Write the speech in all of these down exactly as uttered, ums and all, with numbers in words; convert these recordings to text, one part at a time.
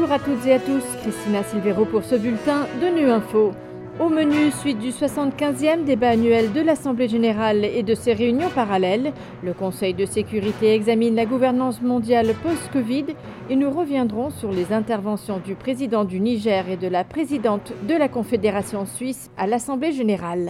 Bonjour à toutes et à tous, Christina Silvero pour ce bulletin de Nu Info. Au menu, suite du soixante-quinzième débat annuel de l'Assemblée générale et de ses réunions parallèles, le Conseil de sécurité examine la gouvernance mondiale post-Covid et nous reviendrons sur les interventions du président du Niger et de la présidente de la Confédération suisse à l'Assemblée générale.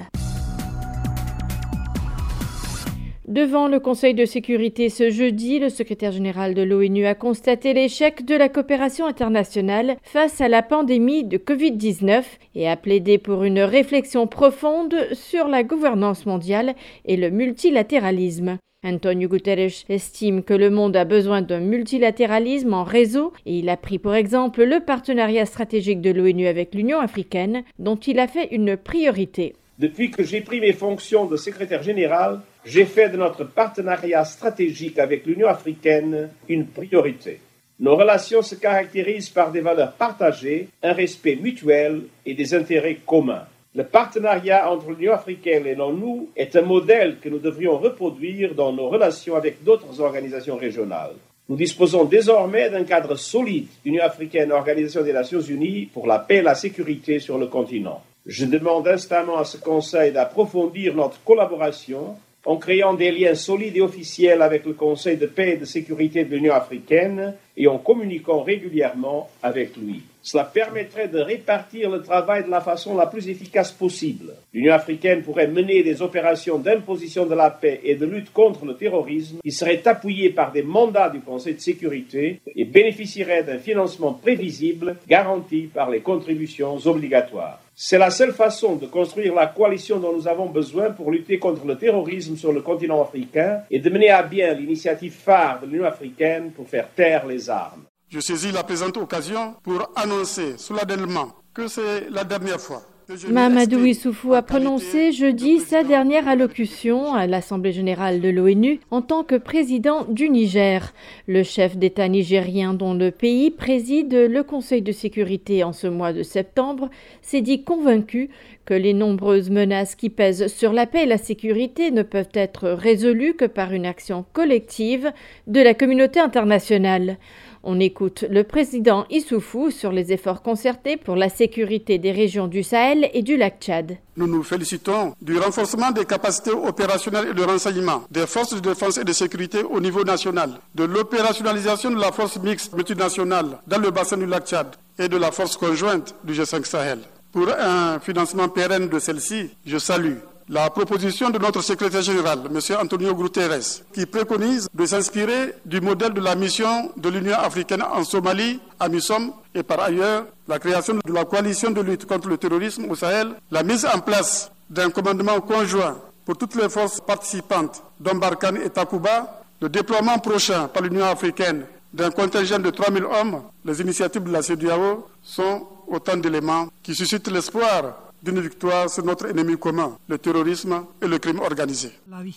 Devant le Conseil de sécurité ce jeudi, le secrétaire général de l'ONU a constaté l'échec de la coopération internationale face à la pandémie de covid dix-neuf et a plaidé pour une réflexion profonde sur la gouvernance mondiale et le multilatéralisme. Antonio Guterres estime que le monde a besoin d'un multilatéralisme en réseau et il a pris pour exemple le partenariat stratégique de l'ONU avec l'Union africaine, dont il a fait une priorité. Depuis que j'ai pris mes fonctions de secrétaire général, j'ai fait de notre partenariat stratégique avec l'Union africaine une priorité. Nos relations se caractérisent par des valeurs partagées, un respect mutuel et des intérêts communs. Le partenariat entre l'Union africaine et l'ONU est un modèle que nous devrions reproduire dans nos relations avec d'autres organisations régionales. Nous disposons désormais d'un cadre solide Union africaine, Organisation des Nations Unies pour la paix et la sécurité sur le continent. Je demande instamment à ce Conseil d'approfondir notre collaboration en créant des liens solides et officiels avec le Conseil de paix et de sécurité de l'Union africaine et en communiquant régulièrement avec lui. Cela permettrait de répartir le travail de la façon la plus efficace possible. L'Union africaine pourrait mener des opérations d'imposition de la paix et de lutte contre le terrorisme qui seraient appuyées par des mandats du Conseil de sécurité et bénéficieraient d'un financement prévisible garanti par les contributions obligatoires. C'est la seule façon de construire la coalition dont nous avons besoin pour lutter contre le terrorisme sur le continent africain et de mener à bien l'initiative phare de l'Union africaine pour faire taire les armes. Je saisis la présente occasion pour annoncer solennellement que c'est la dernière fois. Mahamadou Issoufou a prononcé jeudi sa dernière allocution à l'Assemblée générale de l'ONU en tant que président du Niger. Le chef d'État nigérien dont le pays préside le Conseil de sécurité en ce mois de septembre s'est dit convaincu que les nombreuses menaces qui pèsent sur la paix et la sécurité ne peuvent être résolues que par une action collective de la communauté internationale. On écoute le président Issoufou sur les efforts concertés pour la sécurité des régions du Sahel et du lac Tchad. Nous nous félicitons du renforcement des capacités opérationnelles et de renseignement des forces de défense et de sécurité au niveau national, de l'opérationnalisation de la force mixte multinationale dans le bassin du lac Tchad et de la force conjointe du G cinq Sahel. Pour un financement pérenne de celle-ci, je salue la proposition de notre secrétaire général, M. Antonio Guterres, qui préconise de s'inspirer du modèle de la mission de l'Union africaine en Somalie, à MISOM, et par ailleurs la création de la coalition de lutte contre le terrorisme au Sahel, la mise en place d'un commandement conjoint pour toutes les forces participantes, dont Barkhane et Takuba, le déploiement prochain par l'Union africaine d'un contingent de trois mille hommes, les initiatives de la CEDEAO sont autant d'éléments qui suscitent l'espoir d'une victoire sur notre ennemi commun, le terrorisme et le crime organisé.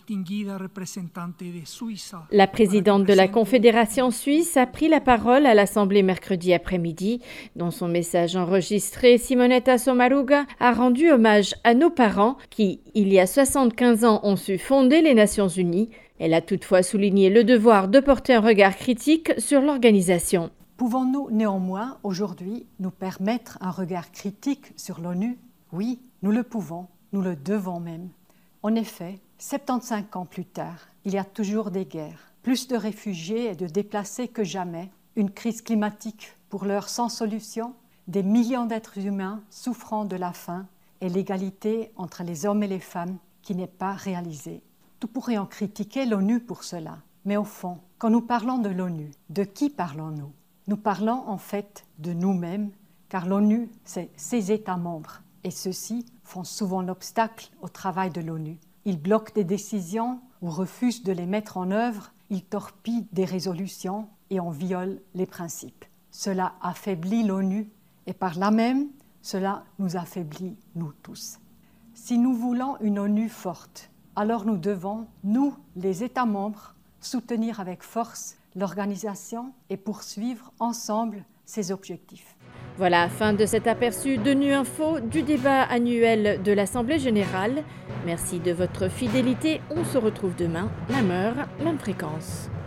La présidente de la Confédération suisse a pris la parole à l'Assemblée mercredi après-midi. Dans son message enregistré, Simonetta Sommaruga a rendu hommage à nos parents qui, il y a soixante-quinze ans, ont su fonder les Nations Unies. Elle a toutefois souligné le devoir de porter un regard critique sur l'organisation. Pouvons-nous néanmoins aujourd'hui nous permettre un regard critique sur l'ONU ? Oui, nous le pouvons, nous le devons même. En effet, soixante-quinze ans plus tard, il y a toujours des guerres, plus de réfugiés et de déplacés que jamais, une crise climatique pour l'heure sans solution, des millions d'êtres humains souffrant de la faim et l'égalité entre les hommes et les femmes qui n'est pas réalisée. Nous pourrions critiquer l'ONU pour cela, mais au fond, quand nous parlons de l'ONU, de qui parlons-nous ? Nous parlons en fait de nous-mêmes, car l'ONU, c'est ses États membres. Et ceux-ci font souvent l'obstacle au travail de l'ONU. Ils bloquent des décisions ou refusent de les mettre en œuvre, ils torpillent des résolutions et en violent les principes. Cela affaiblit l'ONU et par là même, cela nous affaiblit nous tous. Si nous voulons une ONU forte, alors nous devons, nous, les États membres, soutenir avec force l'organisation et poursuivre ensemble ses objectifs. Voilà, fin de cet aperçu de Nu Info du débat annuel de l'Assemblée générale. Merci de votre fidélité. On se retrouve demain, même heure, même fréquence.